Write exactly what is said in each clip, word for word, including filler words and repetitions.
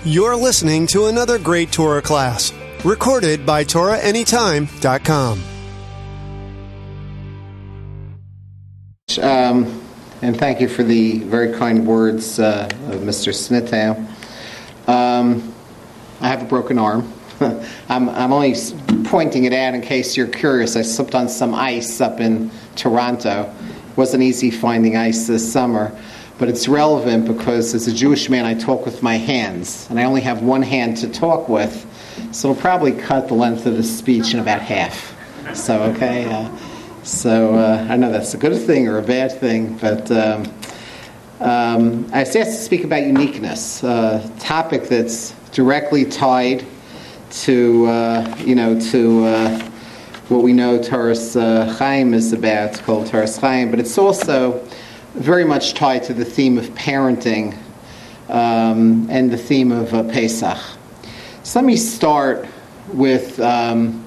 You're listening to another great Torah class, recorded by Torah Anytime dot com. Um, and thank you for the very kind words uh, of Mister Smitow. Um, I have a broken arm. I'm, I'm only pointing it out in case you're curious. I slipped on some ice up in Toronto. It wasn't easy finding ice this summer. But it's relevant because as a Jewish man, I talk with my hands. And I only have one hand to talk with. So it'll probably cut the length of the speech in about half. So, okay? Uh, so uh, I know that's a good thing or a bad thing. But um, um, I was asked to speak about uniqueness, a topic that's directly tied to, uh, you know, to uh, what we know Toras uh, Chaim is about. It's called Toras Chaim. But it's also very much tied to the theme of parenting um, and the theme of uh, Pesach. So let me start with um,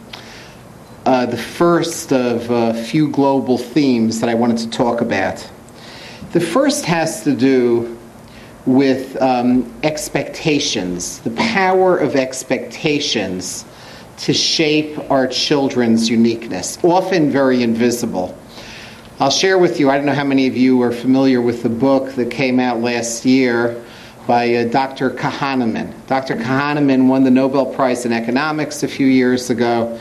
uh, the first of a few global themes that I wanted to talk about. The first has to do with um, expectations, the power of expectations to shape our children's uniqueness, often very invisible. I'll share with you, I don't know how many of you are familiar with the book that came out last year by uh, Doctor Kahneman. Doctor Kahneman won the Nobel Prize in Economics a few years ago,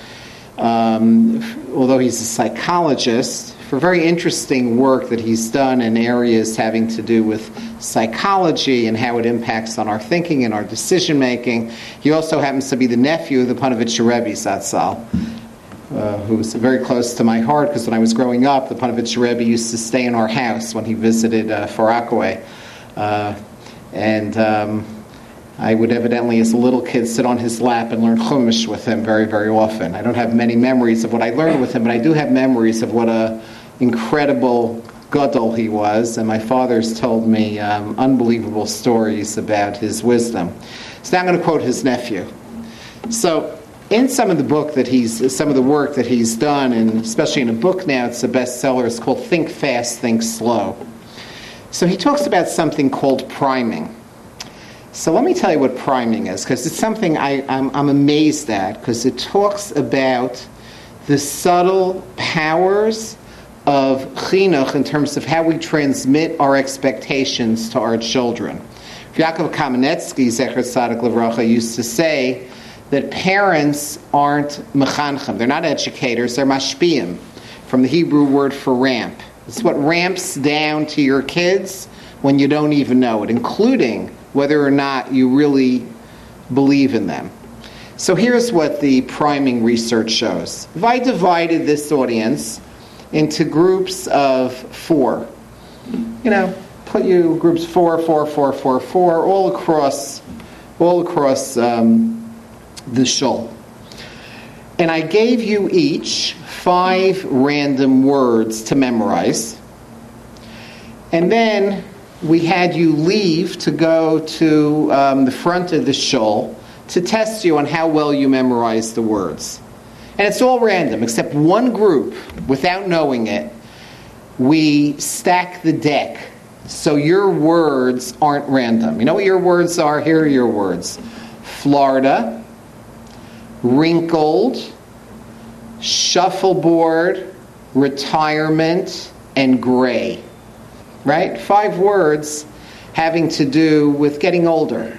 um, although he's a psychologist, for very interesting work that he's done in areas having to do with psychology and how it impacts on our thinking and our decision-making. He also happens to be the nephew of the Panovich Rebbe Zatzal. Uh, who was very close to my heart, because when I was growing up, the Panovich Rebbe used to stay in our house when he visited uh, Far Rockaway. Uh, and um, I would evidently, as a little kid, sit on his lap and learn Chumash with him very, very often. I don't have many memories of what I learned with him, but I do have memories of what a incredible gadol he was, and my father's told me um, unbelievable stories about his wisdom. So now I'm going to quote his nephew. So, in some of the book that he's, some of the work that he's done, and especially in a book now, it's a bestseller. It's called Think Fast, Think Slow. So he talks about something called priming. So let me tell you what priming is, because it's something I, I'm, I'm amazed at, because it talks about the subtle powers of chinuch in terms of how we transmit our expectations to our children. Yaakov Kamenetsky, Zecher Tzadik Livracha, used to say that parents aren't mechanchem. They're not educators, they're mashpiyim, from the Hebrew word for ramp. It's what ramps down to your kids when you don't even know it, including whether or not you really believe in them. So here's what the priming research shows. If I divided this audience into groups of four, you know, put you groups four, four, four, four, four, all across, all across, um, the shul. And I gave you each five random words to memorize. And then we had you leave to go to um, the front of the shul to test you on how well you memorized the words. And it's all random, except one group, without knowing it, we stack the deck so your words aren't random. You know what your words are? Here are your words. Florida, wrinkled, shuffleboard, retirement, and gray. Right? Five words having to do with getting older.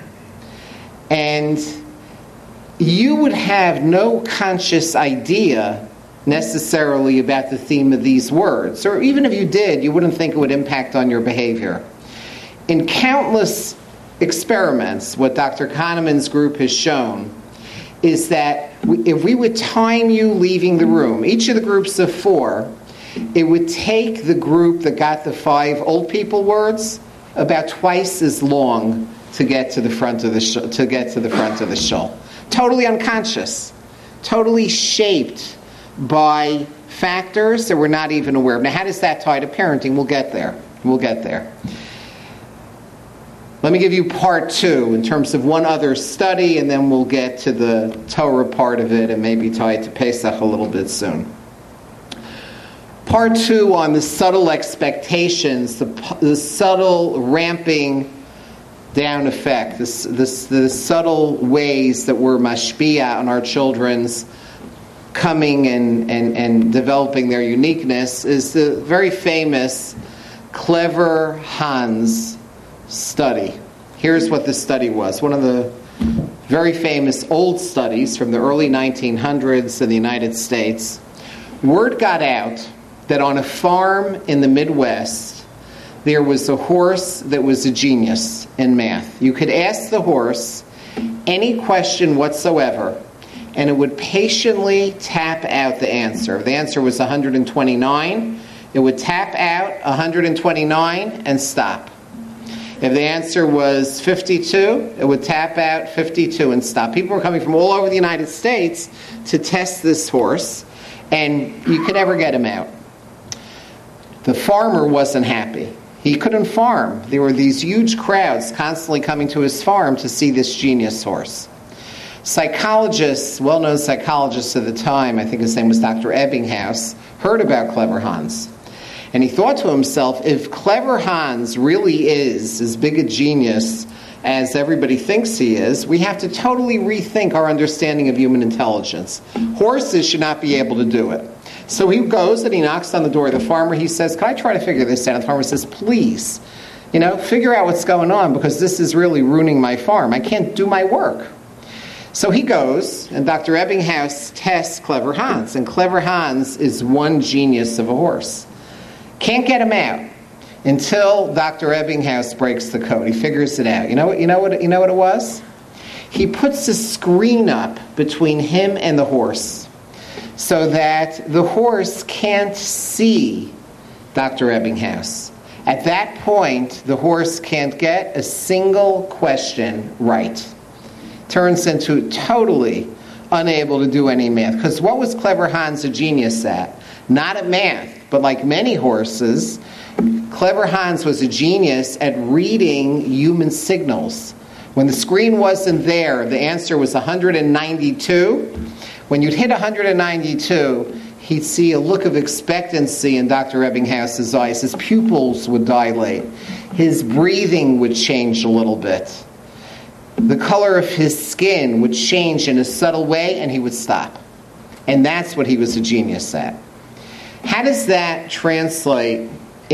And you would have no conscious idea necessarily about the theme of these words. Or even if you did, you wouldn't think it would impact on your behavior. In countless experiments, what Doctor Kahneman's group has shown is that if we would time you leaving the room, each of the groups of four, it would take the group that got the five old people words about twice as long to get to the front of the sh- to get to the front of the shul. Totally unconscious, totally shaped by factors that we're not even aware of. Now, how does that tie to parenting? We'll get there. We'll get there. Let me give you part two in terms of one other study, and then we'll get to the Torah part of it and maybe tie it to Pesach a little bit soon. Part two on the subtle expectations, the, the subtle ramping down effect, this, this, the subtle ways that we're mashpia on our children's coming and, and, and developing their uniqueness, is the very famous Clever Hans study. Here's what this study was. One of the very famous old studies from the early nineteen hundreds in the United States. Word got out that on a farm in the Midwest, there was a horse that was a genius in math. You could ask the horse any question whatsoever, and it would patiently tap out the answer. If the answer was one hundred twenty-nine, it would tap out one hundred twenty-nine and stop. If the answer was fifty-two, it would tap out fifty-two and stop. People were coming from all over the United States to test this horse, and you could never get him out. The farmer wasn't happy. He couldn't farm. There were these huge crowds constantly coming to his farm to see this genius horse. Psychologists, well-known psychologists at the time, I think his name was Doctor Ebbinghaus, heard about Clever Hans. And he thought to himself, if Clever Hans really is as big a genius as everybody thinks he is, we have to totally rethink our understanding of human intelligence. Horses should not be able to do it. So he goes and he knocks on the door of the farmer. He says, can I try to figure this out? And the farmer says, please, you know, figure out what's going on, because this is really ruining my farm. I can't do my work. So he goes, and Doctor Ebbinghaus tests Clever Hans. And Clever Hans is one genius of a horse. Can't get him out until Doctor Ebbinghaus breaks the code. He figures it out. You know what? You know what? You know what it was? He puts a screen up between him and the horse, so that the horse can't see Doctor Ebbinghaus. At that point, the horse can't get a single question right. Turns into totally unable to do any math. Because what was Clever Hans a genius at? Not at math, but like many horses, Clever Hans was a genius at reading human signals. When the screen wasn't there, the answer was one hundred ninety-two. When you'd hit one hundred ninety-two, he'd see a look of expectancy in Doctor Ebbinghaus's eyes. His pupils would dilate. His breathing would change a little bit. The color of his skin would change in a subtle way, and he would stop. And that's what he was a genius at. How does that translate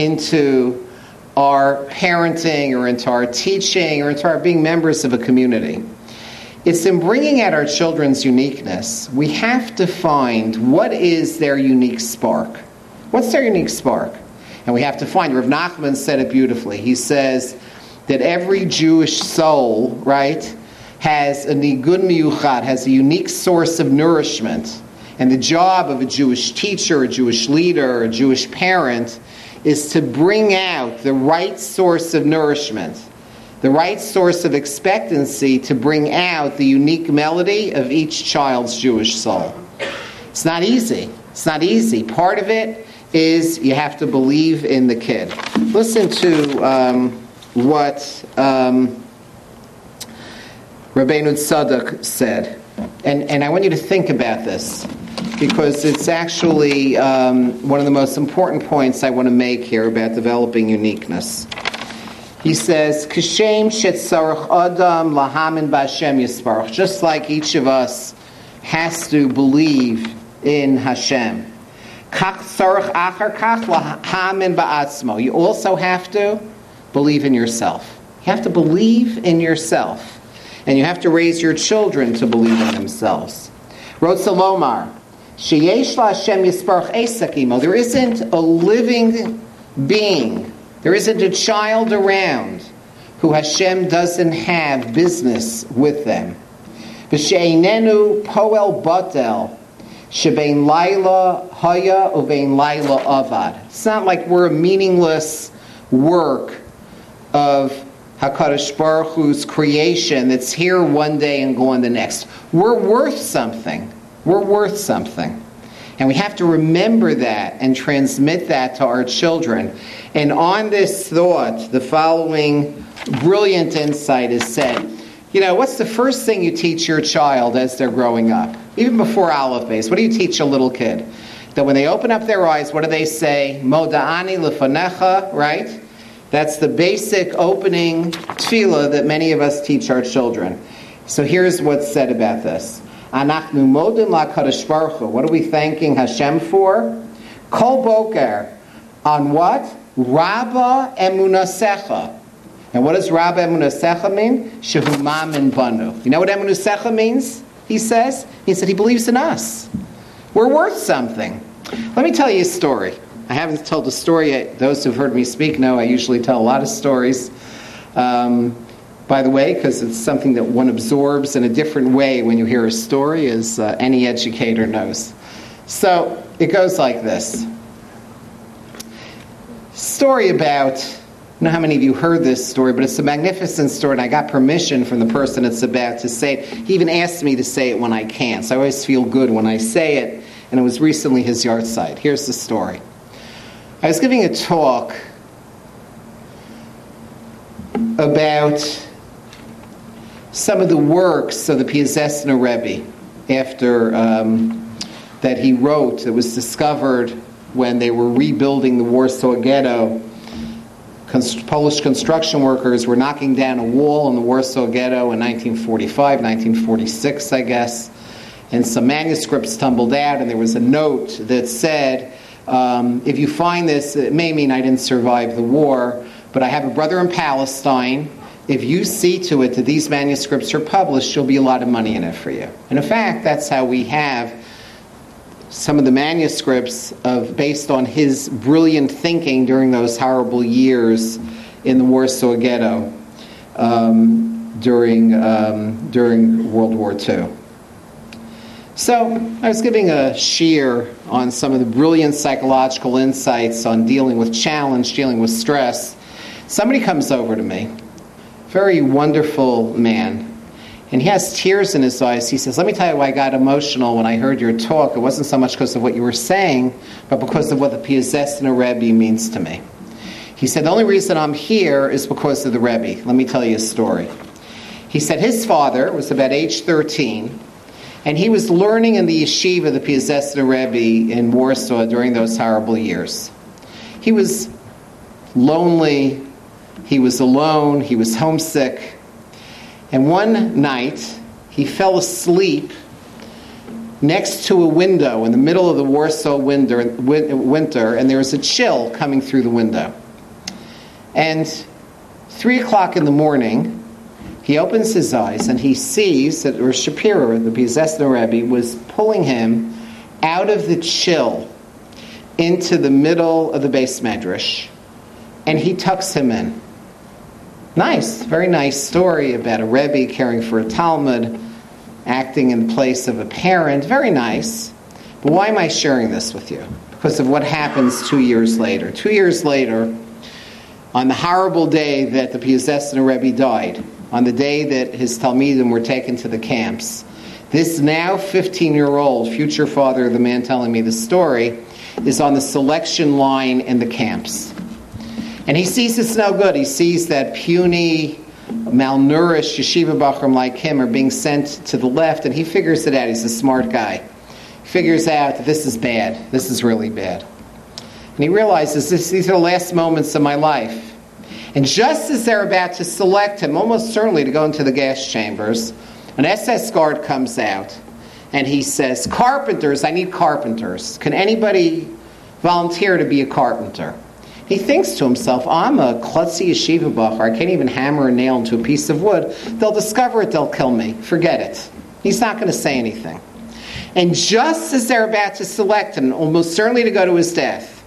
into our parenting or into our teaching or into our being members of a community? It's in bringing out our children's uniqueness. We have to find what is their unique spark. What's their unique spark? And we have to find. Rav Nachman said it beautifully. He says that every Jewish soul, right, has a nigun miyuchad, has a unique source of nourishment. And the job of a Jewish teacher, a Jewish leader, a Jewish parent is to bring out the right source of nourishment, the right source of expectancy to bring out the unique melody of each child's Jewish soul. It's not easy. It's not easy. Part of it is you have to believe in the kid. Listen to um, what um, Rabbeinu Tzadok said. And, and I want you to think about this, because it's actually um, one of the most important points I want to make here about developing uniqueness. He says, "Kashem shetzarach adam lahamin b'Hashem yisparach." Just like each of us has to believe in Hashem. Kach tzarach achar kach lahamin ba'atzmo. You also have to believe in yourself. You have to believe in yourself. And you have to raise your children to believe in themselves. Rotza lomar, sheyesh la'Hashem yisparach esak imo. There isn't a living being, there isn't a child around who Hashem doesn't have business with them. V'she'einenu poel batel, shebein laila haya uvein laila avad. It's not like we're a meaningless work of HaKadosh Baruch Hu's creation that's here one day and gone the next. We're worth something. We're worth something. And we have to remember that and transmit that to our children. And on this thought, the following brilliant insight is said. You know, what's the first thing you teach your child as they're growing up? Even before Aleph Beis, what do you teach a little kid? That when they open up their eyes, what do they say? Moda'ani lefanecha, right? That's the basic opening tefillah that many of us teach our children. So here's what's said about this. Anachnu modim la'kadosh baruch hu. What are we thanking Hashem for? Kol boker. On what? Rabba emunasecha. And what does Rabba emunasecha mean? Shehu mamin banu. You know what emunasecha means? He says. He said he believes in us. We're worth something. Let me tell you a story. I haven't told a story yet. Those who've heard me speak know I usually tell a lot of stories. Um, by the way, because it's something that one absorbs in a different way when you hear a story, as uh, any educator knows. So it goes like this. Story about, I don't know how many of you heard this story, but it's a magnificent story, and I got permission from the person it's about to say it. He even asked me to say it when I can, so I always feel good when I say it, and it was recently his yahrzeit. Here's the story. I was giving a talk about some of the works of the Piaseczna Rebbe after um, that he wrote that was discovered when they were rebuilding the Warsaw Ghetto. Const- Polish construction workers were knocking down a wall in the Warsaw Ghetto in nineteen forty-five, nineteen forty-six, I guess, and some manuscripts tumbled out, and there was a note that said, Um, if you find this, it may mean I didn't survive the war, but I have a brother in Palestine. If you see to it that these manuscripts are published, there'll be a lot of money in it for you. And in fact, that's how we have some of the manuscripts of based on his brilliant thinking during those horrible years in the Warsaw Ghetto um, during um, during World War Two. So I was giving a shiur on some of the brilliant psychological insights on dealing with challenge, dealing with stress. Somebody comes over to me, very wonderful man, and he has tears in his eyes. He says, let me tell you why I got emotional when I heard your talk. It wasn't so much because of what you were saying, but because of what the Piaseczna Rebbe means to me. He said, the only reason I'm here is because of the Rebbe. Let me tell you a story. He said his father was about age thirteen, and he was learning in the yeshiva, the Piaseczna Rebbe in Warsaw during those horrible years. He was lonely, he was alone, he was homesick. And one night, he fell asleep next to a window in the middle of the Warsaw winter, winter and there was a chill coming through the window. And three o'clock in the morning, he opens his eyes and he sees that Rosh Shapiro, the Piaseczna Rebbe, was pulling him out of the chill into the middle of the Beis Medrash, and he tucks him in. Nice, very nice story about a Rebbe caring for a Talmud, acting in place of a parent. Very nice. But why am I sharing this with you? Because of what happens two years later. Two years later, on the horrible day that the Piaseczna Rebbe died, on the day that his Talmidim were taken to the camps, this now fifteen-year-old future father of the man telling me the story is on the selection line in the camps. And he sees it's no good. He sees that puny, malnourished yeshiva bachrim like him are being sent to the left, and he figures it out. He's a smart guy. He figures out that this is bad. This is really bad. And he realizes this, these are the last moments of my life. And just as they're about to select him, almost certainly to go into the gas chambers, an S S guard comes out, and he says, carpenters, I need carpenters. Can anybody volunteer to be a carpenter? He thinks to himself, I'm a klutzy yeshiva bacher. I can't even hammer a nail into a piece of wood. They'll discover it, they'll kill me. Forget it. He's not going to say anything. And just as they're about to select him, almost certainly to go to his death,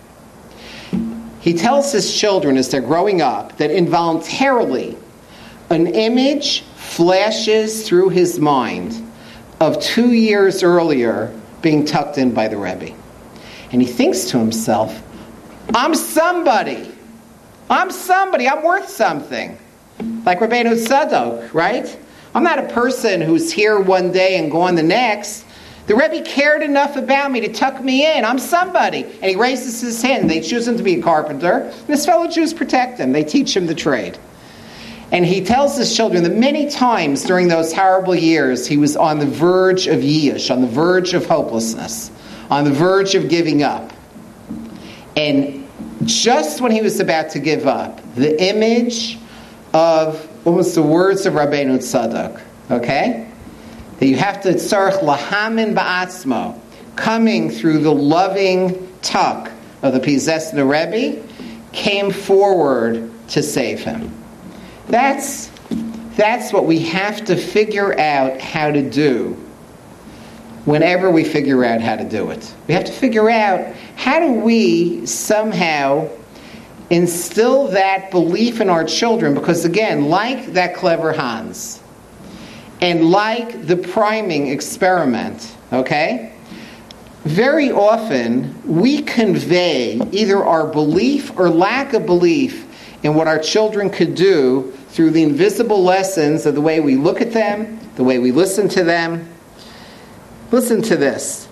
he tells his children as they're growing up that involuntarily an image flashes through his mind of two years earlier being tucked in by the Rebbe. And he thinks to himself, I'm somebody. I'm somebody. I'm worth something. Like Rabbeinu Tzadok, right? I'm not a person who's here one day and gone the next. The Rebbe cared enough about me to tuck me in. I'm somebody. And he raises his hand. They choose him to be a carpenter. And his fellow Jews protect him. They teach him the trade. And he tells his children that many times during those horrible years, he was on the verge of yish, on the verge of hopelessness, on the verge of giving up. And just when he was about to give up, the image of what was the words of Rabbeinu Tzadok, okay? That you have to tzarech lahamin ba'atzmo, coming through the loving tuck of the Pizesna Rebbe, came forward to save him. That's, that's what we have to figure out how to do whenever we figure out how to do it. We have to figure out, how do we somehow instill that belief in our children? Because again, like that clever Hans, and like the priming experiment, okay, very often we convey either our belief or lack of belief in what our children could do through the invisible lessons of the way we look at them, the way we listen to them. Listen to this.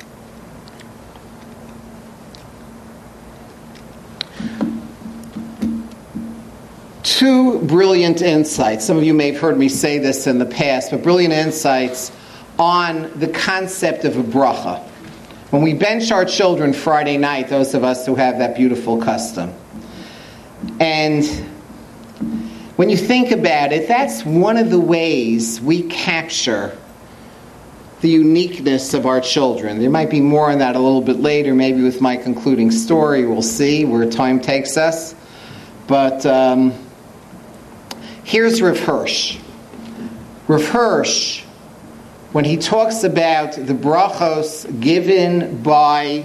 Two brilliant insights. Some of you may have heard me say this in the past, but brilliant insights on the concept of a bracha. When we bench our children Friday night, those of us who have that beautiful custom, and when you think about it, that's one of the ways we capture the uniqueness of our children. There might be more on that a little bit later, maybe with my concluding story. We'll see where time takes us. But um, here's Rav Hirsch. Rav Hirsch, when he talks about the brachos given by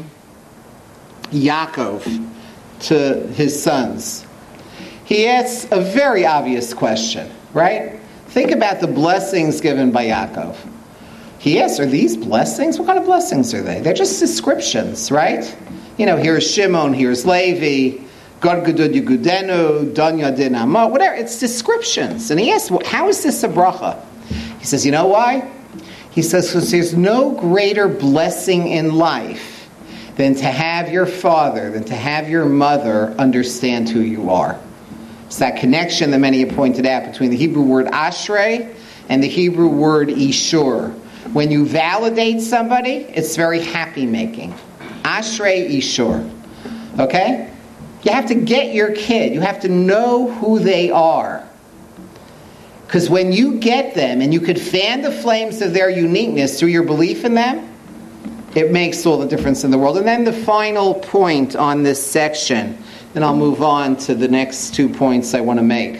Yaakov to his sons, he asks a very obvious question, right? Think about the blessings given by Yaakov. He asks, are these blessings? What kind of blessings are they? They're just descriptions, right? You know, here's Shimon, here's Levi, Gad Gadud Yegudenu, Dan Yadin Amo, whatever. It's descriptions. And he asks, well, how is this a bracha? He says, you know why? He says, because there's no greater blessing in life than to have your father, than to have your mother understand who you are. It's that connection that many have pointed out between the Hebrew word ashrei and the Hebrew word ishur. When you validate somebody, it's very happy-making. Ashrei ishur. Okay? You have to get your kid. You have to know who they are. Because when you get them and you could fan the flames of their uniqueness through your belief in them, it makes all the difference in the world. And then the final point on this section, then I'll move on to the next two points I want to make,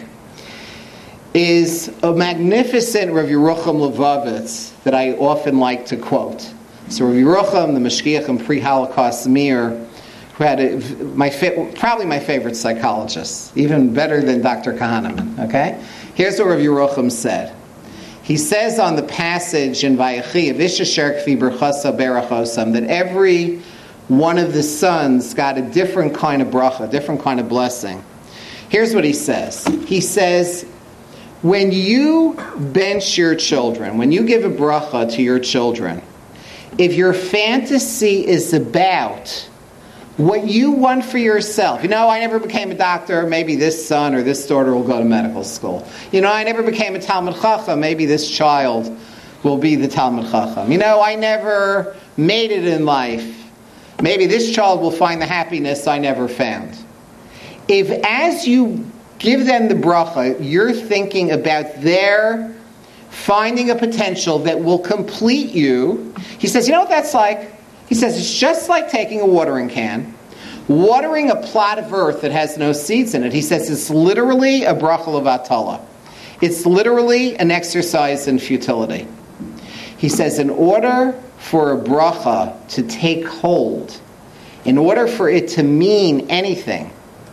is a magnificent Rav Yerucham Levovitz that I often like to quote. So Rav Yerucham, the Mashgiach and pre-Holocaust Mir, who had a, my probably my favorite psychologist, even better than Doctor Kahneman. Okay, here's what Rav Yerucham said. He says on the passage in Vayechi of Ishasher Kfi Berchasa Berachosam that every one of the sons got a different kind of bracha, a different kind of blessing. Here's what he says. He says, when you bench your children, when you give a bracha to your children, if your fantasy is about what you want for yourself, you know, I never became a doctor, maybe this son or this daughter will go to medical school. You know, I never became a Talmid Chacham, maybe this child will be the Talmid Chacham. You know, I never made it in life, maybe this child will find the happiness I never found. If as you give them the bracha, you're thinking about their finding a potential that will complete you. He says, you know what that's like? He says, it's just like taking a watering can, watering a plot of earth that has no seeds in it. He says it's literally a bracha levatala. It's literally an exercise in futility. He says, in order for a bracha to take hold, in order for it to mean anything,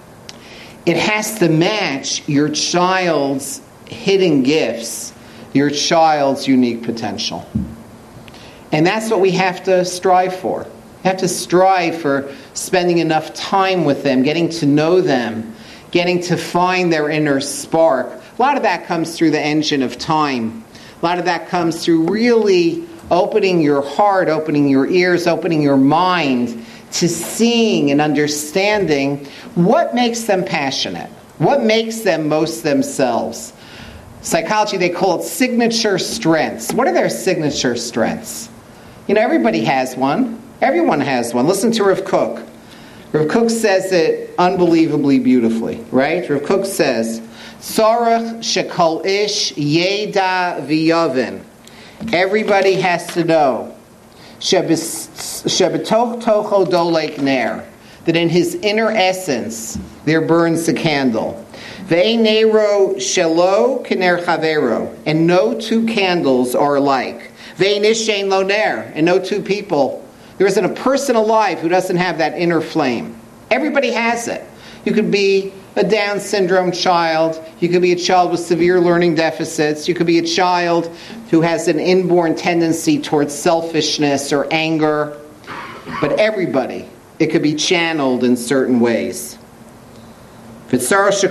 it has to match your child's hidden gifts, your child's unique potential. And that's what we have to strive for. We have to strive for spending enough time with them, getting to know them, getting to find their inner spark. A lot of that comes through the engine of time. A lot of that comes through really opening your heart, opening your ears, opening your mind to seeing and understanding what makes them passionate, what makes them most themselves. Psychology, they call it signature strengths. What are their signature strengths? You know, everybody has one. Everyone has one. Listen to Rav Kook. Rav Kook says it unbelievably beautifully, right? Rav Kook says, Tzarech shekol ish yeda v'yavin. Everybody has to know shebetoch tocho dolek ner, that in his inner essence there burns a candle. Ve'ein nero shelo k'ner chavero, and no two candles are alike. Ve'ein ish she'ein lo ner, and no two people. There isn't a person alive who doesn't have that inner flame. Everybody has it. You could be a Down syndrome child. You could be a child with severe learning deficits. You could be a child who has an inborn tendency towards selfishness or anger. But everybody, it could be channeled in certain ways. And once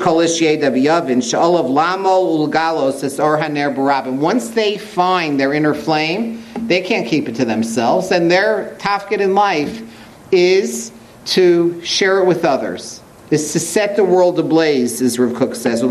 they find their inner flame, they can't keep it to themselves, and their tafkid in life is to share it with others, is to set the world ablaze, as Rav Kook says.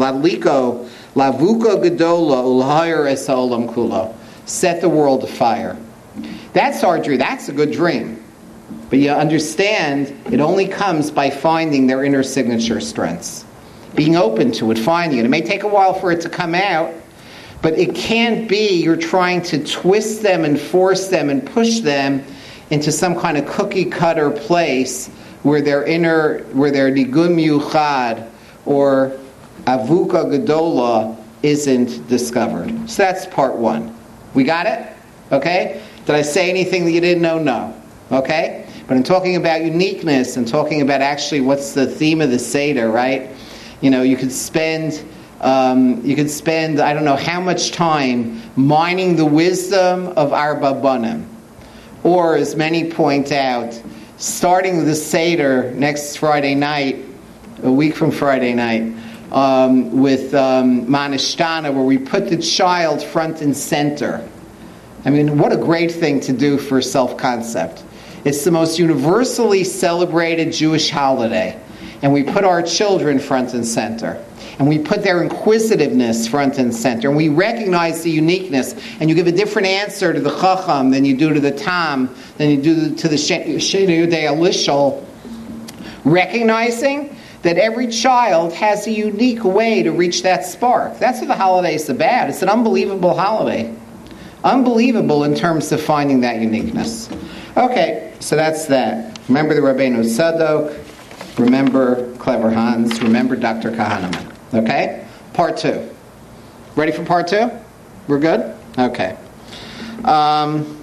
Set the world afire. That's our dream. That's a good dream. But you understand, it only comes by finding their inner signature strengths. Being open to it, finding it. It may take a while for it to come out, but it can't be you're trying to twist them and force them and push them into some kind of cookie-cutter place where their inner, where their nigun miyuchad or avuka gedola isn't discovered. So that's part one. We got it? Okay? Did I say anything that you didn't know? No. Okay? But I'm talking about uniqueness and talking about actually what's the theme of the Seder, right? You know, you could spend, um, you could spend, I don't know how much time mining the wisdom of our Babanim. Or, as many point out, starting the Seder next Friday night, a week from Friday night, um, with um, Manishtana, where we put the child front and center. I mean, what a great thing to do for self-concept. It's the most universally celebrated Jewish holiday. And we put our children front and center. And we put their inquisitiveness front and center. And we recognize the uniqueness. And you give a different answer to the Chacham than you do to the Tam, than you do to the Sheni Yudei Alishal. Recognizing that every child has a unique way to reach that spark. That's what the holiday is about. It's an unbelievable holiday. Unbelievable in terms of finding that uniqueness. Okay, so that's that. Remember the Rabbeinu Tzadok. Remember Clever Hans. Remember Doctor Kahneman. Okay? Part two. Ready for part two? We're good? Okay. Um,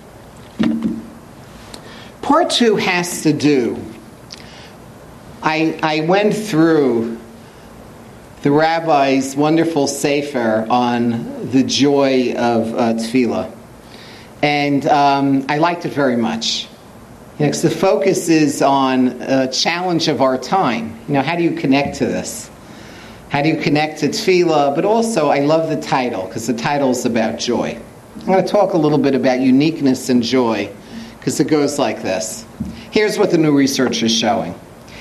part two has to do... I, I went through the rabbi's wonderful sefer on the joy of uh, tefillah. And um, I liked it very much. You know, 'cause the focus is on a challenge of our time. You know, how do you connect to this? How do you connect to tefillah? But also, I love the title, because the title is about joy. I'm going to talk a little bit about uniqueness and joy, because it goes like this. Here's what the new research is showing.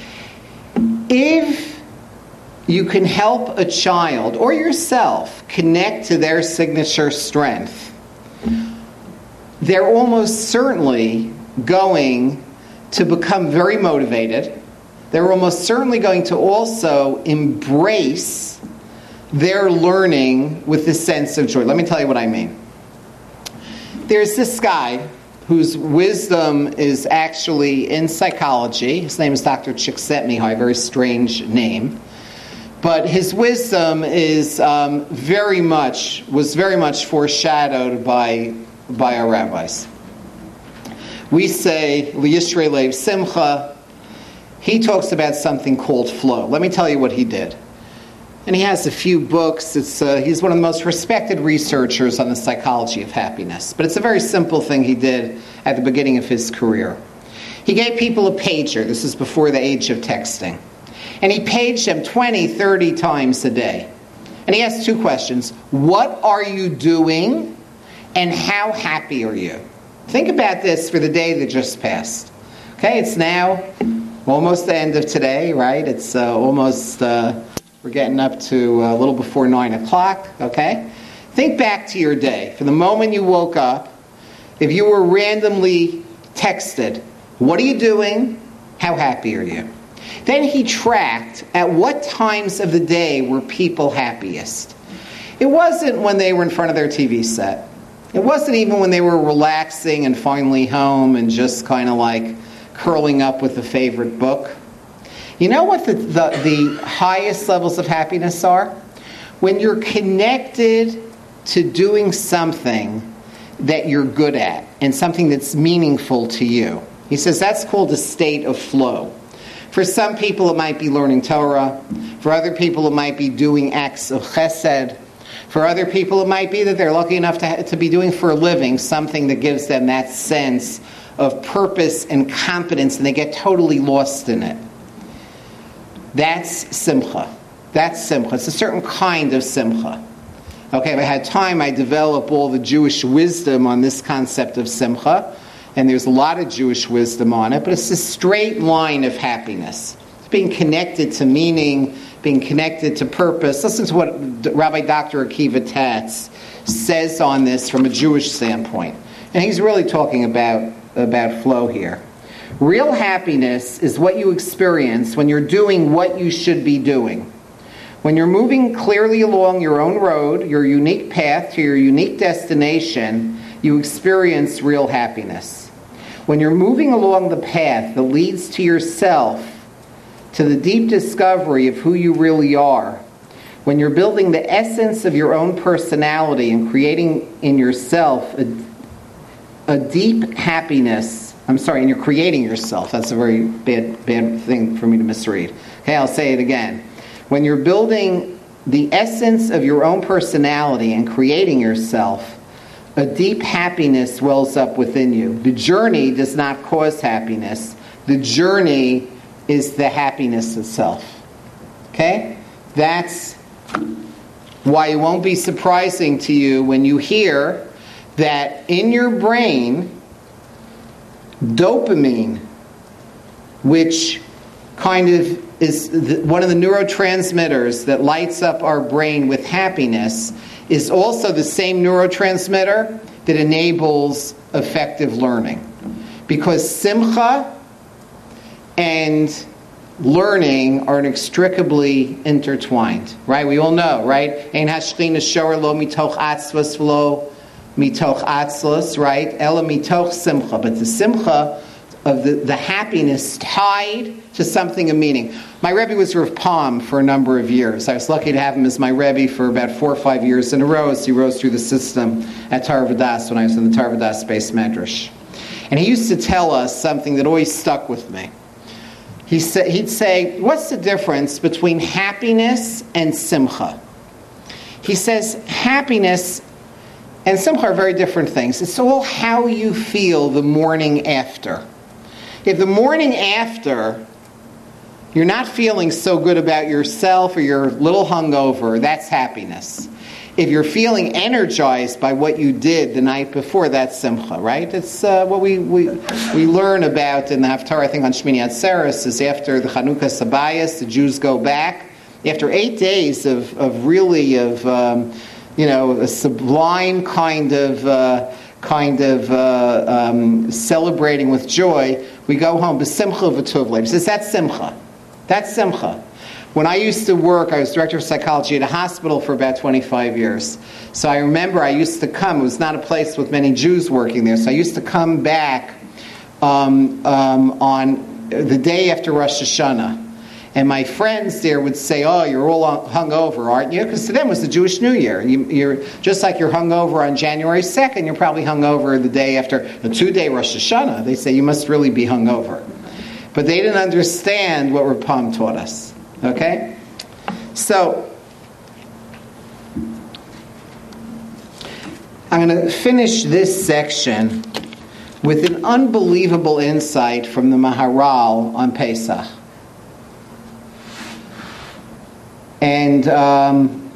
If you can help a child or yourself connect to their signature strength, they're almost certainly going to become very motivated. They're almost certainly going to also embrace their learning with a sense of joy. Let me tell you what I mean. There's this guy whose wisdom is actually in psychology. His name is Doctor Csikszentmihalyi, a very strange name. But his wisdom is um, very much, was very much foreshadowed by, by our rabbis. We say, L'Yishrei Lev Simcha. He talks about something called flow. Let me tell you what he did. And he has a few books. It's, uh, he's one of the most respected researchers on the psychology of happiness. But it's a very simple thing he did at the beginning of his career. He gave people a pager. This is before the age of texting. And he paged them twenty, thirty times a day. And he asked two questions. What are you doing? And how happy are you? Think about this for the day that just passed. Okay, it's now almost the end of today, right? It's uh, almost... Uh, We're getting up to a little before nine o'clock, okay? Think back to your day. From the moment you woke up, if you were randomly texted, what are you doing How happy are you? Then he tracked at what times of the day were people happiest. It wasn't when they were in front of their T V set. It wasn't even when they were relaxing and finally home and just kind of like curling up with a favorite book. You know what the, the, the highest levels of happiness are? When you're connected to doing something that you're good at and something that's meaningful to you. He says that's called a state of flow. For some people, it might be learning Torah. For other people, it might be doing acts of chesed. For other people, it might be that they're lucky enough to, to be doing for a living something that gives them that sense of purpose and competence, and they get totally lost in it. That's simcha. That's simcha. It's a certain kind of simcha. Okay, if I had time, I'd develop all the Jewish wisdom on this concept of simcha. And there's a lot of Jewish wisdom on it, but it's a straight line of happiness. It's being connected to meaning, being connected to purpose. Listen to what Rabbi Doctor Akiva Tatz says on this from a Jewish standpoint. And he's really talking about, about flow here. Real happiness is what you experience when you're doing what you should be doing. When you're moving clearly along your own road, your unique path to your unique destination, you experience real happiness. When you're moving along the path that leads to yourself, to the deep discovery of who you really are, when you're building the essence of your own personality and creating in yourself a, a deep happiness, I'm sorry, and you're creating yourself, that's a very bad, bad thing for me to misread. Okay, I'll say it again. When you're building the essence of your own personality and creating yourself, a deep happiness wells up within you. The journey does not cause happiness. The journey is the happiness itself. Okay? That's why it won't be surprising to you when you hear that in your brain, dopamine, which kind of is the, one of the neurotransmitters that lights up our brain with happiness, is also the same neurotransmitter that enables effective learning. Because simcha and learning are inextricably intertwined, right? We all know, right? Ein hashchina shower lo mitoch atzvos v'lo mitoch atzlos, right? Ela mitoch simcha. But the simcha of the, the happiness tied to something of meaning. My Rebbe was Rav Palm for a number of years. I was lucky to have him as my Rebbe for about four or five years in a row as he rose through the system at Torah Vodaas when I was in the Torah Vodaas Beis Medrash. And he used to tell us something that always stuck with me. He sa- he'd say, what's the difference between happiness and simcha? He says, happiness and simcha are very different things. It's all how you feel the morning after. If the morning after you're not feeling so good about yourself or you're a little hungover, that's happiness. If you're feeling energized by what you did the night before, that's simcha, right? It's uh, what we, we we learn about in the Haftarah, I think, on Shmini Atzeres, is after the Chanukah Sabayas, the Jews go back. After eight days of, of really, of um, you know, a sublime kind of... Uh, kind of uh, um, celebrating with joy, we go home, b'simcha v'tuv lev. He says, that's simcha. That's simcha. When I used to work, I was director of psychology at a hospital for about twenty-five years. So I remember I used to come, it was not a place with many Jews working there, so I used to come back um, um, on the day after Rosh Hashanah. And my friends there would say, oh, you're all hungover, aren't you? Because to them it was the Jewish New Year. You, you're just like you're hungover on January second, you're probably hungover the day after a two-day Rosh Hashanah. They say you must really be hungover. But they didn't understand what Rav Palm taught us. Okay? So, I'm going to finish this section with an unbelievable insight from the Maharal on Pesach. And um,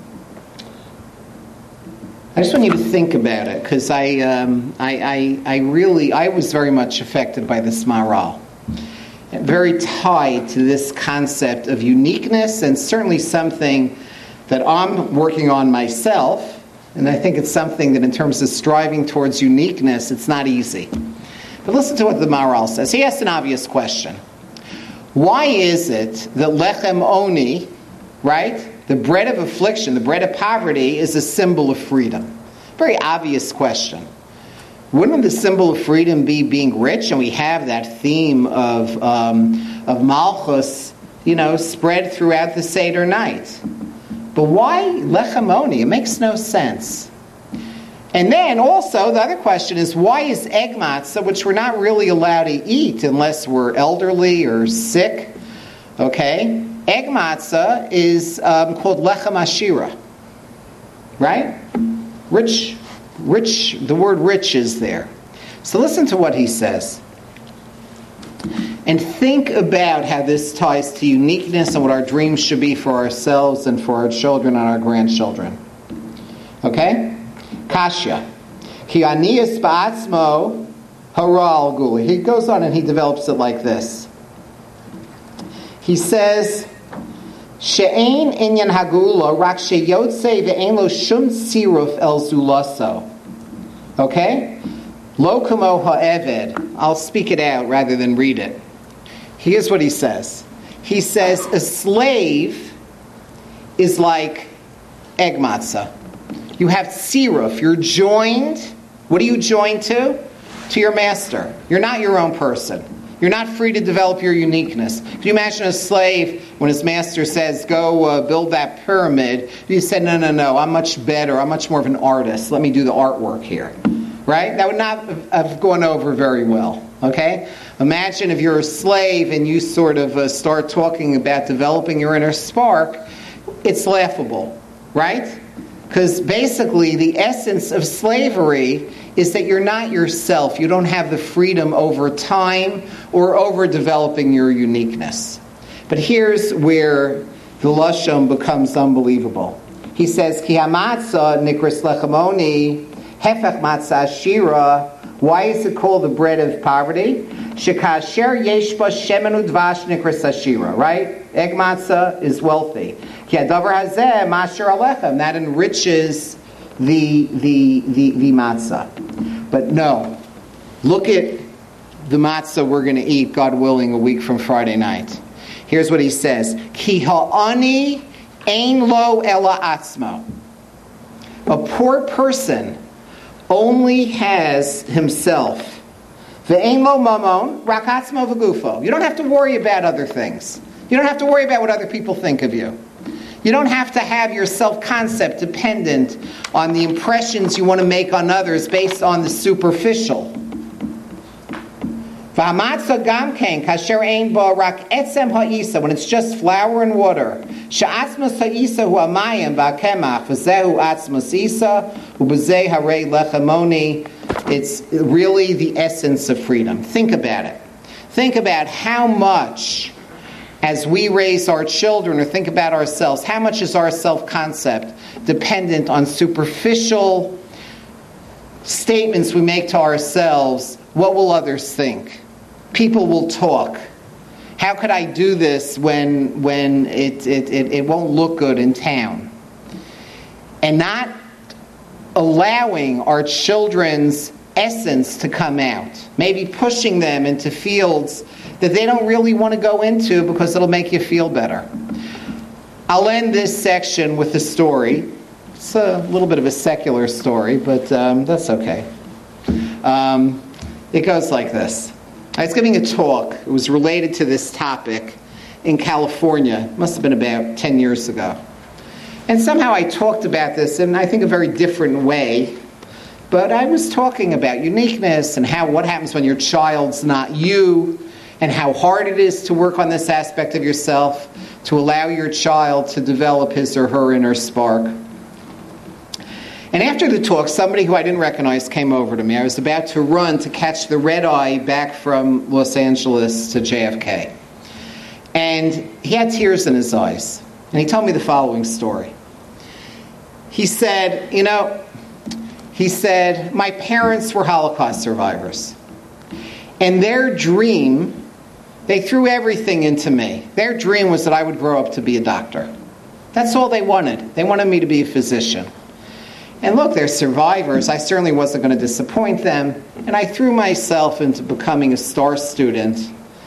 I just want you to think about it, because I, um, I, I, I really, I was very much affected by this Maharal. Very tied to this concept of uniqueness, and certainly something that I'm working on myself. And I think it's something that in terms of striving towards uniqueness, it's not easy. But listen to what the Maharal says. He asked an obvious question. Why is it that lechem oni, right, the bread of affliction, the bread of poverty, is a symbol of freedom? Very obvious question. Wouldn't the symbol of freedom be being rich? And we have that theme of um, of Malchus, you know, spread throughout the Seder night. But why lechem oni? It makes no sense. And then also, the other question is, why is egg matzah, which we're not really allowed to eat unless we're elderly or sick, okay? Egg matzah is um, called lechem ashira, right? Rich, rich, the word rich is there. So listen to what he says. And think about how this ties to uniqueness and what our dreams should be for ourselves and for our children and our grandchildren. Okay? Kasha. Ki aniyas ba'atzmo haral gula. He goes on and he develops it like this. He says, She'ein inyan hagula rak sheyotze ve'ein lo shum tziruf el zulaso. Okay? Lo kamo ha'eved. I'll speak it out rather than read it. Here's what he says. He says, a slave is like egg matzah. You have tziruf. You're joined. What are you joined to? To your master. You're not your own person. You're not free to develop your uniqueness. Can you imagine a slave, when his master says, go uh, build that pyramid, you said, no, no, no, I'm much better. I'm much more of an artist. Let me do the artwork here. Right? That would not have gone over very well. Okay? Imagine if you're a slave and you sort of uh, start talking about developing your inner spark. It's laughable. Right? Because basically the essence of slavery is that you're not yourself. You don't have the freedom over time or over developing your uniqueness. But here's where the Lashon becomes unbelievable. He says, Ki hamatzah nikras lechem oni, hefech matzah shira. Why is it called the bread of poverty? Shekasher yesh ba shemen udvash nikras ashira. Right? Egg matzah is wealthy. Ki hadavar hazeh masher alechem. That enriches the the the the matzah. But no, look at the matzah we're going to eat, God willing, a week from Friday night. Here's what he says: Ki ha'ani ein lo ela atzmo. A poor person only has himself. Ve'ein lo mamon rak atzmo v'gufo. You don't have to worry about other things. You don't have to worry about what other people think of you. You don't have to have your self-concept dependent on the impressions you want to make on others based on the superficial. When it's just flour and water. It's really the essence of freedom. Think about it. Think about how much, as we raise our children or think about ourselves, how much is our self-concept dependent on superficial statements we make to ourselves? What will others think? People will talk. How could I do this when when it, it, it, it won't look good in town? And not allowing our children's essence to come out. Maybe pushing them into fields that they don't really want to go into because it'll make you feel better. I'll end this section with a story. It's a little bit of a secular story, but um, that's okay. Um, it goes like this. I was giving a talk. It was related to this topic in California. It must have been about ten years ago. And somehow I talked about this in, I think, a very different way. But I was talking about uniqueness and how what happens when your child's not you, and how hard it is to work on this aspect of yourself, to allow your child to develop his or her inner spark. And after the talk, somebody who I didn't recognize came over to me. I was about to run to catch the red eye back from Los Angeles to J F K. And he had tears in his eyes. And he told me the following story. He said, you know, he said, my parents were Holocaust survivors. And their dream, they threw everything into me. Their dream was that I would grow up to be a doctor. That's all they wanted. They wanted me to be a physician. And look, they're survivors. I certainly wasn't going to disappoint them. And I threw myself into becoming a star student.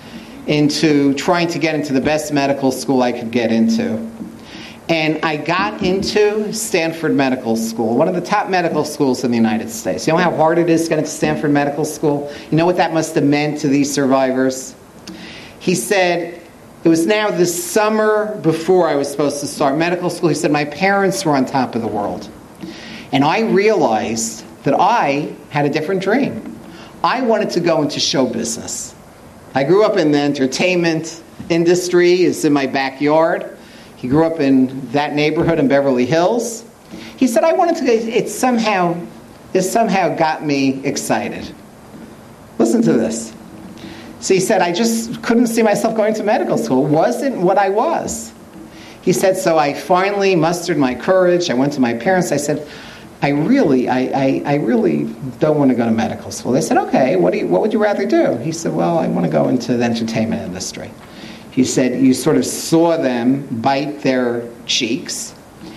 into trying to get into the best medical school I could get into. And I got into Stanford Medical School, one of the top medical schools in the United States. You know how hard it is to get into Stanford Medical School? You know what that must have meant to these survivors? He said, it was now the summer before I was supposed to start medical school. He said, my parents were on top of the world. And I realized that I had a different dream. I wanted to go into show business. I grew up in the entertainment industry. It's in my backyard. He grew up in that neighborhood in Beverly Hills. He said, I wanted to, it somehow, it somehow got me excited. Listen to this. So he said, I just couldn't see myself going to medical school. It wasn't what I was. He said, so I finally mustered my courage. I went to my parents. I said, I really, I, I, I really don't want to go to medical school. They said, okay, what do you, what would you rather do? He said, well, I want to go into the entertainment industry. He said, you sort of saw them bite their cheeks,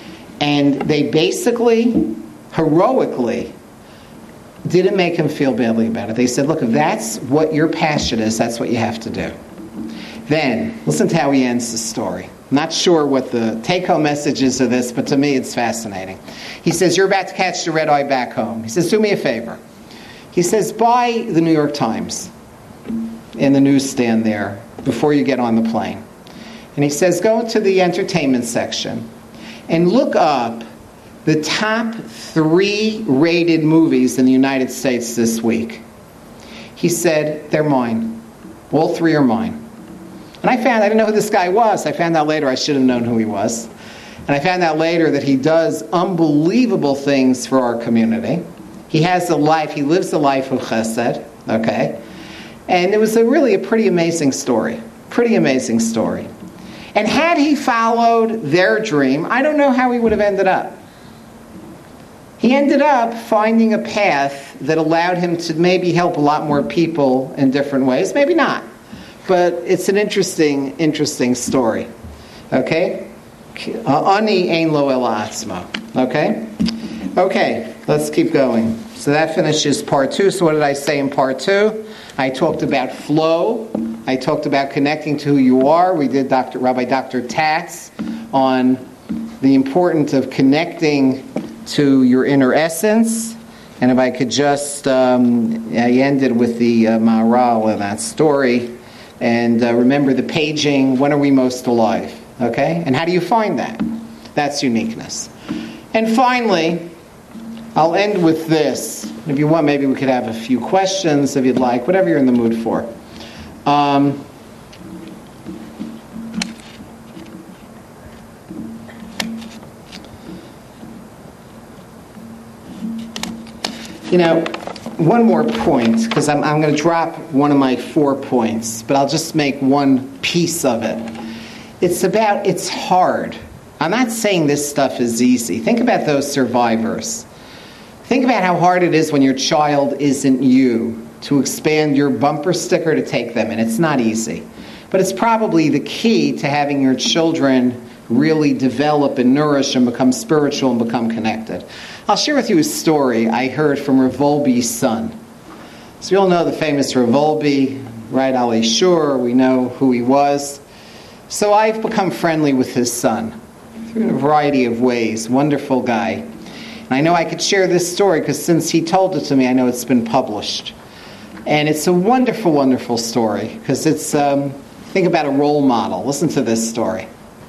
and they basically, heroically, didn't make him feel badly about it. They said, look, if that's what your passion is, that's what you have to do. Then, listen to how he ends the story. I'm not sure what the take-home message is of this, but to me it's fascinating. He says, you're about to catch the red eye back home. He says, do me a favor. He says, buy the New York Times in the newsstand there before you get on the plane. And he says, go to the entertainment section and look up the top three rated movies in the United States this week. He said, they're mine. All three are mine. And I found, I didn't know who this guy was. I found out later I should have known who he was. And I found out later that he does unbelievable things for our community. He has a life, he lives a life of chesed, okay? And it was a really a pretty amazing story. Pretty amazing story. And had he followed their dream, I don't know how he would have ended up. He ended up finding a path that allowed him to maybe help a lot more people in different ways. Maybe not. But it's an interesting, interesting story. Okay? Ani ein lo ela atzmo. Okay? Okay, let's keep going. So that finishes part two. So what did I say in part two? I talked about flow. I talked about connecting to who you are. We did Doctor Rabbi Doctor Tatz on the importance of connecting to your inner essence. And if I could just, um, I ended with the uh, Maharal in that story. And uh, remember the paging, when are we most alive? Okay? And how do you find that? That's uniqueness. And finally, I'll end with this. If you want, maybe we could have a few questions if you'd like, whatever you're in the mood for. Um, you know, one more point, because I'm, I'm going to drop one of my four points, but I'll just make one piece of it. It's about, it's hard. I'm not saying this stuff is easy. Think about those survivors. Think about how hard it is when your child isn't you to expand your bumper sticker to take them in. It's not easy. But it's probably the key to having your children really develop and nourish and become spiritual and become connected. I'll share with you a story I heard from Rav Wolbe's son. So you all know the famous Rav Wolbe, right? Ali Shur, we know who he was. So I've become friendly with his son through a variety of ways. Wonderful guy. And I know I could share this story because since he told it to me, I know it's been published. And it's a wonderful, wonderful story because it's, um, think about a role model. Listen to this story.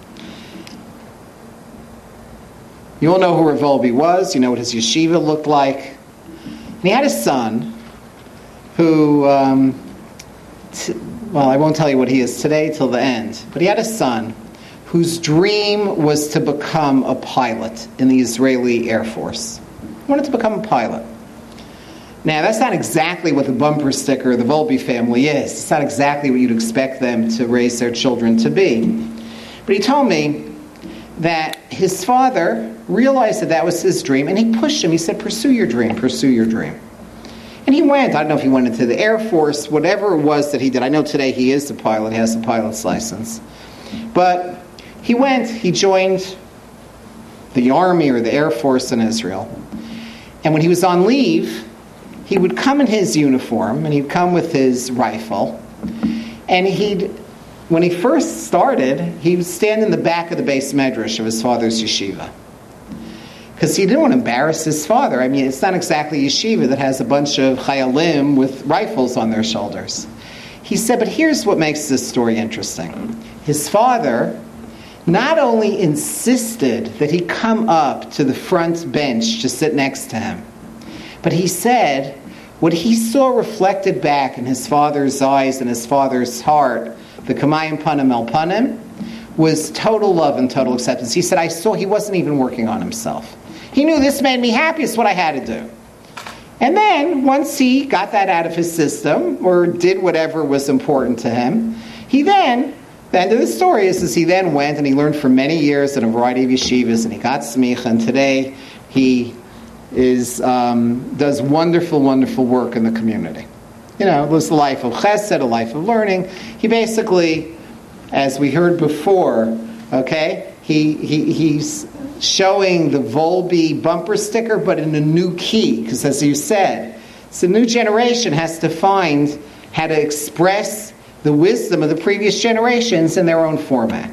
You all know who Rav Wolbe was. You know what his yeshiva looked like. And he had a son who, um, t- well, I won't tell you what he is today till the end. But he had a son whose dream was to become a pilot in the Israeli Air Force. He wanted to become a pilot. Now, that's not exactly what the bumper sticker of the Wolbe family is. It's not exactly what you'd expect them to raise their children to be. But he told me that his father realized that that was his dream, and he pushed him. He said, pursue your dream, pursue your dream. And he went. I don't know if he went into the Air Force, whatever it was that he did. I know today he is a pilot. He has a pilot's license. But he went, he joined the Army or the Air Force in Israel. And when he was on leave, he would come in his uniform, and he'd come with his rifle, And he'd, when he first started, he would stand in the back of the base medrash of his father's yeshiva. Because he didn't want to embarrass his father. I mean, it's not exactly yeshiva that has a bunch of chayalim with rifles on their shoulders. He said, but here's what makes this story interesting. His father not only insisted that he come up to the front bench to sit next to him, but he said what he saw reflected back in his father's eyes and his father's heart, the kamayim panim el panim, was total love and total acceptance. He said, I saw he wasn't even working on himself. He knew this made me happy, it's what I had to do. And then, once he got that out of his system, or did whatever was important to him, he then, the end of the story is, is he then went and he learned for many years in a variety of yeshivas, and he got smicha, and today he is um, does wonderful, wonderful work in the community. You know, it was a life of chesed, a life of learning. He basically, as we heard before, okay, he, he he's showing the Volby bumper sticker, but in a new key, because as you said, it's a new generation has to find how to express the wisdom of the previous generations in their own format.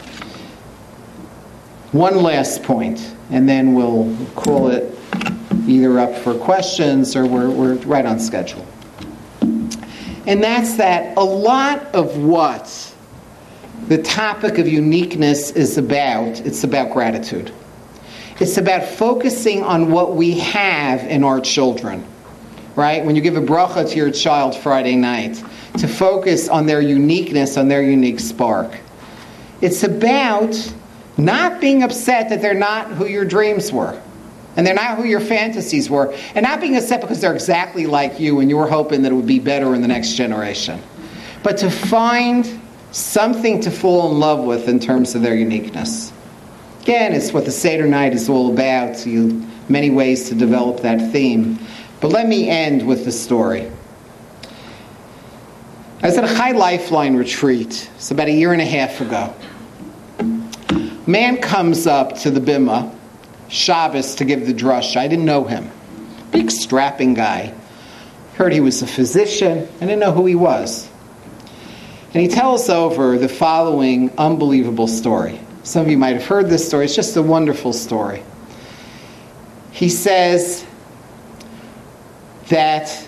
One last point, and then we'll call it either up for questions or we're, we're right on schedule. And that's that a lot of what the topic of uniqueness is about, it's about gratitude. It's about focusing on what we have in our children, right? When you give a bracha to your child Friday night, to focus on their uniqueness, on their unique spark. It's about not being upset that they're not who your dreams were, and they're not who your fantasies were, and not being upset because they're exactly like you and you were hoping that it would be better in the next generation. But to find something to fall in love with in terms of their uniqueness. Again, it's what the Seder night is all about. So you, many ways to develop that theme. But let me end with the story. I was at a Chai Lifeline retreat. It's about a year and a half ago. A man comes up to the bima, Shabbos, to give the drasha. I didn't know him. Big strapping guy. Heard he was a physician. I didn't know who he was. And he tells over the following unbelievable story. Some of you might have heard this story. It's just a wonderful story. He says that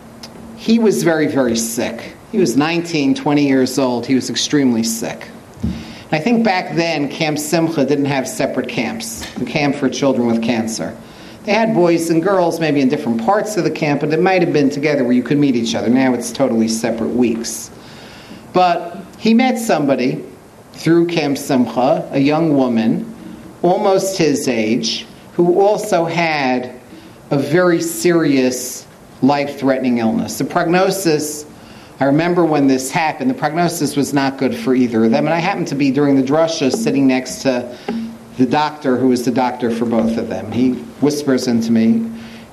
he was very, very sick. He was nineteen, twenty years old. He was extremely sick. And I think back then, Camp Simcha didn't have separate camps. The camp for children with cancer. They had boys and girls maybe in different parts of the camp, but it might have been together where you could meet each other. Now it's totally separate weeks. But he met somebody through Camp Simcha, a young woman, almost his age, who also had a very serious life-threatening illness. The prognosis, I remember when this happened, the prognosis was not good for either of them. And I happened to be, during the drasha, sitting next to the doctor who was the doctor for both of them. He whispers into me,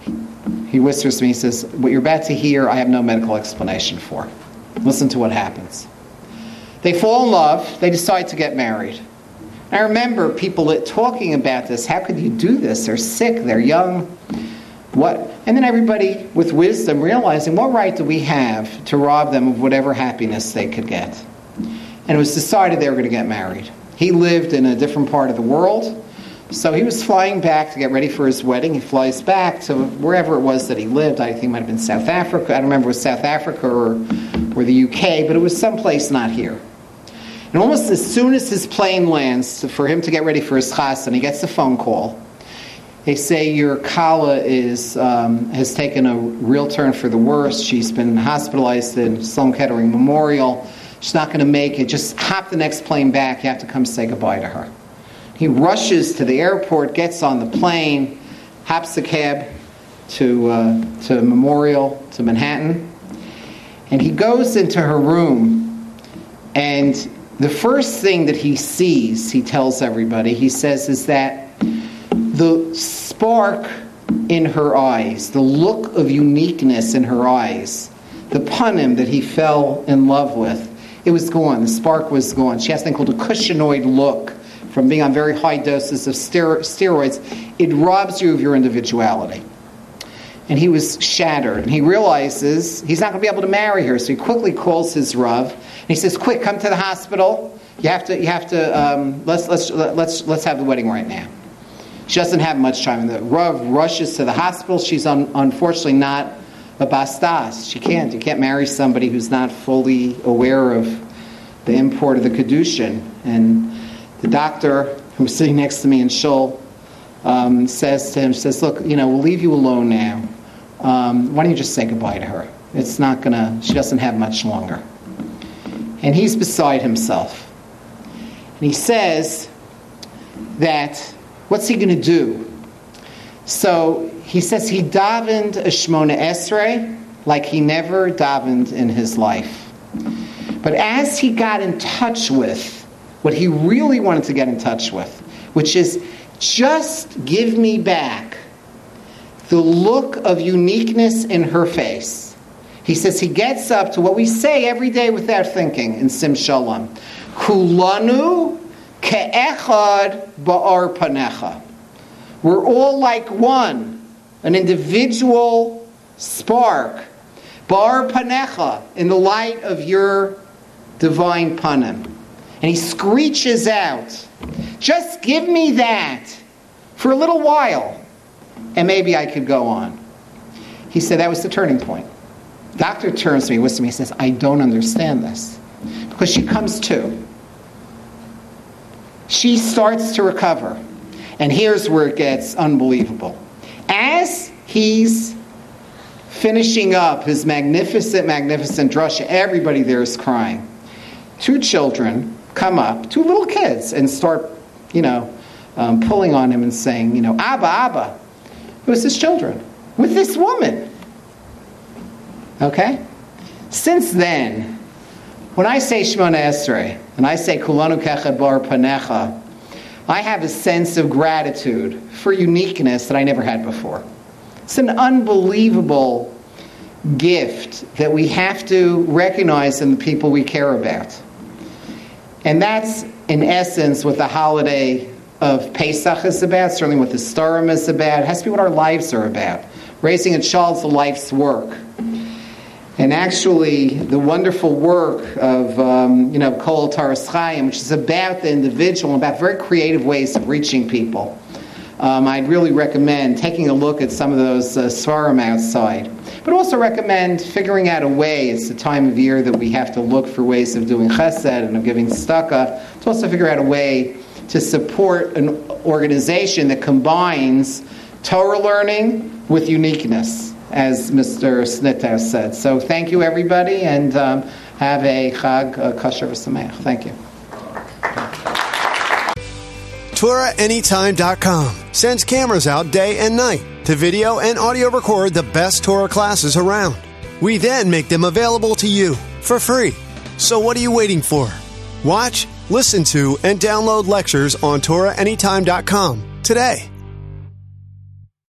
he whispers to me, he says, what you're about to hear, I have no medical explanation for. Listen to what happens. They fall in love. They decide to get married. I remember people talking about this. How could you do this? They're sick. They're young. What? And then everybody with wisdom realizing, what right do we have to rob them of whatever happiness they could get? And it was decided they were going to get married. He lived in a different part of the world. So he was flying back to get ready for his wedding. He flies back to wherever it was that he lived. I think it might have been South Africa. I don't remember if it was South Africa or, or the U K, but it was someplace not here. And almost as soon as his plane lands, to, for him to get ready for his chassan, he gets a phone call. They say your Kala is um, has taken a real turn for the worse. She's been hospitalized in Sloan Kettering Memorial. She's not going to make it. Just hop the next plane back. You have to come say goodbye to her. He rushes to the airport, gets on the plane, hops a cab to uh, to Memorial, to Manhattan, and he goes into her room, and the first thing that he sees, he tells everybody, he says, is that the spark in her eyes, the look of uniqueness in her eyes, the panim that he fell in love with, it was gone. The spark was gone. She has something called a cushingoid look. From being on very high doses of steroids, it robs you of your individuality. And he was shattered. And he realizes he's not going to be able to marry her. So he quickly calls his Rav. And he says, quick, come to the hospital. You have to, you have to, um, let's, let's, let's, let's have the wedding right now. She doesn't have much time. And the Rav rushes to the hospital. She's un- unfortunately not a bastas. She can't. You can't marry somebody who's not fully aware of the import of the Kedushin. And the doctor, who was sitting next to me in Shul, um, says to him, says, look, you know, we'll leave you alone now. Um, why don't you just say goodbye to her? It's not going to, she doesn't have much longer. And he's beside himself. And he says that, what's he going to do? So he says he davened a Shmona Esrei like he never davened in his life. But as he got in touch with what he really wanted to get in touch with, which is just give me back the look of uniqueness in her face. He says he gets up to what we say every day without thinking in Sim Shalom. Kulanu ke'echad ba'ar panecha. We're all like one, an individual spark. Ba'ar panecha, in the light of your divine panim. And he screeches out, just give me that for a little while, and maybe I could go on. He said that was the turning point. Doctor turns to me, whispers to me, he says, I don't understand this. Because she comes to. She starts to recover. And here's where it gets unbelievable. As he's finishing up his magnificent, magnificent drasha, everybody there is crying. Two children come up, two little kids, and start, you know, um, pulling on him and saying, you know, Abba, Abba. It was his children with this woman. Okay? Since then, when I say Shemona Esrei, and I say Kulanu Kechad Bar Panecha, I have a sense of gratitude for uniqueness that I never had before. It's an unbelievable gift that we have to recognize in the people we care about. And that's, in essence, what the holiday of Pesach is about, certainly what the Starim is about. It has to be what our lives are about. Raising a child is a life's work. And actually, the wonderful work of, um, you know, Kol Taras Chaim, which is about the individual and about very creative ways of reaching people. Um, I'd really recommend taking a look at some of those uh, Svarim outside. But also recommend figuring out a way, it's the time of year that we have to look for ways of doing chesed and of giving tzedakah, to also figure out a way to support an organization that combines Torah learning with uniqueness, as Mister Snitau said. So thank you, everybody, and um, have a Chag uh, Kosher V'Sameach. Thank you. Torah Anytime dot com sends cameras out day and night to video and audio record the best Torah classes around. We then make them available to you for free. So what are you waiting for? Watch, listen to, and download lectures on Torah Anytime dot com today.